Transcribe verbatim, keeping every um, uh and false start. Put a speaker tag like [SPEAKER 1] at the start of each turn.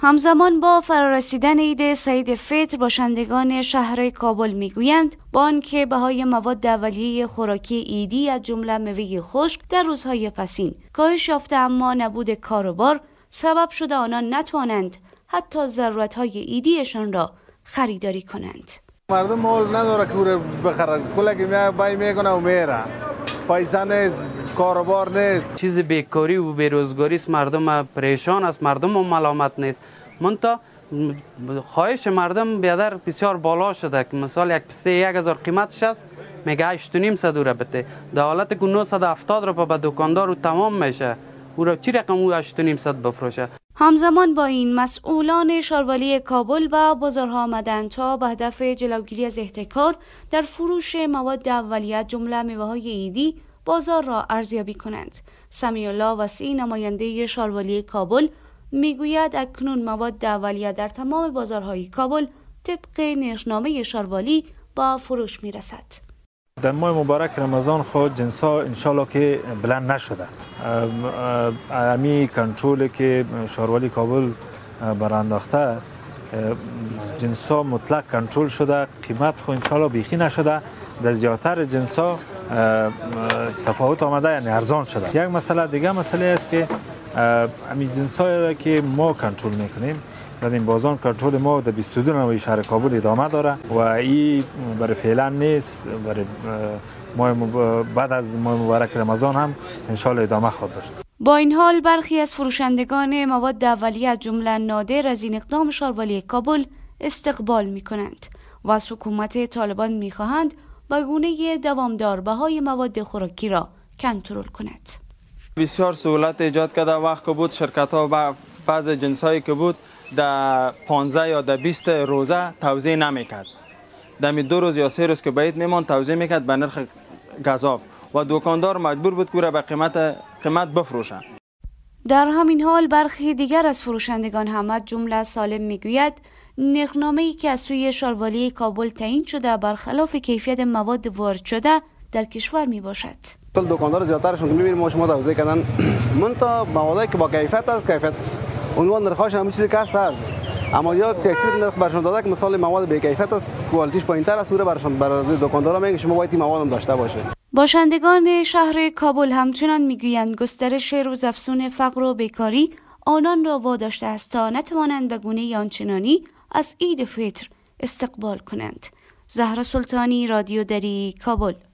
[SPEAKER 1] همزمان با فرارسیدن عید سعید فطر، باشندگان شهر کابل میگویند با آنکه بهای مواد اولیه خوراکی عیدی از جمله میوه خشک در روزهای پسین کاهش یافته، اما نبود کار و بار سبب شده آنان نتوانند حتی ضرورتهای عیدیشان را خریداری کنند.
[SPEAKER 2] مردم مال نداره که بخره، کلکی بای میکنه و میره، پیسه نیست، کاروبار نیست.
[SPEAKER 3] چیز بیکاری و بیروزگاری است، مردم پریشان است، مردم ملامت نیست. منتها خواهش مردم بیادر بسیار بالا شده که مثال یک پسته یک هزار قیمتش است میگه هشت و نیم صد را بده، در حالت که نهصد و هفتاد را به دکاندار و تمام میشه، او را چی رقم او هشت و نیم صد بفروشه.
[SPEAKER 1] همزمان با این مسئولان شاروالی کابل و بازارها آمدند تا به هدف جلوگیری از احتکار در فروش مواد اولیه جمله میوه‌های عیدی بازار را ارزیابی کنند. سمیع الله وسیع، نماینده شاروالی کابل، میگوید اکنون مواد اولیه در تمام بازارهای کابل طبق نرخنامه شاروالی با فروش میرسد.
[SPEAKER 4] در ماه مبارک رمضان خود جنسا انشالله که بلند نشده. امی کنترل که شاروالی کابل برانداخته جنسا مطلق کنترل شده، قیمت خود انشالله بیخی نشده. در زیادتر جنسا تفاوت آمده، یعنی ارزان شده. یک مسئله دیگه مسئله است که امی جنسایی که ما کنترل میکنیم در این بازار کنترل ما در بیست و دو نوع شهر کابل ادامه داره و این برای فعلا نیست، برای ماه بعد از ماه مبارک رمضان هم انشالله ادامه خواهد داشت.
[SPEAKER 1] با این حال برخی از فروشندگان مواد اولیه از جمله نادر از این اقدام شاروالی کابل استقبال میکنند و از حکومت طالبان میخواهند به گونه دوامدار بهای مواد خوراکی را کنترل کند.
[SPEAKER 5] بسیار سهولت ایجاد کرده. وقت که بود شرکت ها و بعض جنس هایی که بود در پانزده یا در بیست روزه توزیع نمیکرد، در می دو روز یا سه روز که باید میمان توزیع میکرد به نرخ گزاف و دکاندار مجبور بود که به قیمت قیمت بفروشند.
[SPEAKER 1] در همین حال برخی دیگر از فروشندگان هم جمله سالم میگوید نرخنامه‌ای که از سوی شاروالی کابل تعیین شده برخلاف کیفیت مواد وارد شده در کشور می باشد.
[SPEAKER 2] کل دکاندار زیادترشون که می‌بینیم ما شما توزیع کردن من تا موادی که با کیفیت است، کیفیت عنوان نرخش هم چیزی که هست، اما یا تکثیر نرخ برشون داده که مثال مواد به کیفیت است، کوالیتیش پایین‌تر است، برشون برای دکاندارا میگه شما باید این مواد هم داشته باشه.
[SPEAKER 1] باشندگان شهر کابل همچنان میگویند گسترش روزافزون فقر و بیکاری آنان را واداشته است تا نتوانند به گونه آنچنانی از عید فطر استقبال کنند. زهرا سلطانی، رادیو دری، کابل.